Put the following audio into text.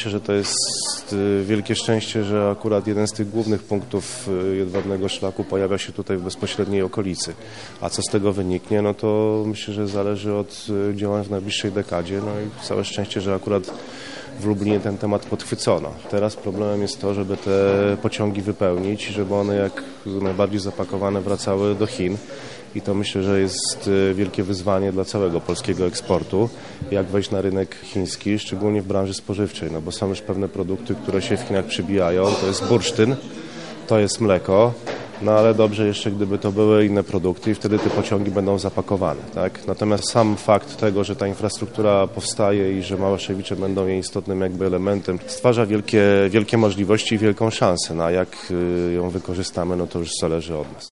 Myślę, że to jest wielkie szczęście, że akurat jeden z tych głównych punktów jedwabnego szlaku pojawia się tutaj w bezpośredniej okolicy. A co z tego wyniknie, no to myślę, że zależy od działań w najbliższej dekadzie. No i całe szczęście, że akurat w Lublinie ten temat podchwycono. Teraz problemem jest to, żeby te pociągi wypełnić, żeby one jak najbardziej zapakowane wracały do Chin. I to myślę, że jest wielkie wyzwanie dla całego polskiego eksportu, jak wejść na rynek chiński, szczególnie w branży spożywczej, no bo są już pewne produkty, które się w Chinach przybijają, to jest bursztyn, to jest mleko, no ale dobrze jeszcze, gdyby to były inne produkty i wtedy te pociągi będą zapakowane, tak? Natomiast sam fakt tego, że ta infrastruktura powstaje i że Małaszewicze będą jej istotnym jakby elementem, stwarza wielkie możliwości i wielką szansę, no a jak ją wykorzystamy, no to już zależy od nas.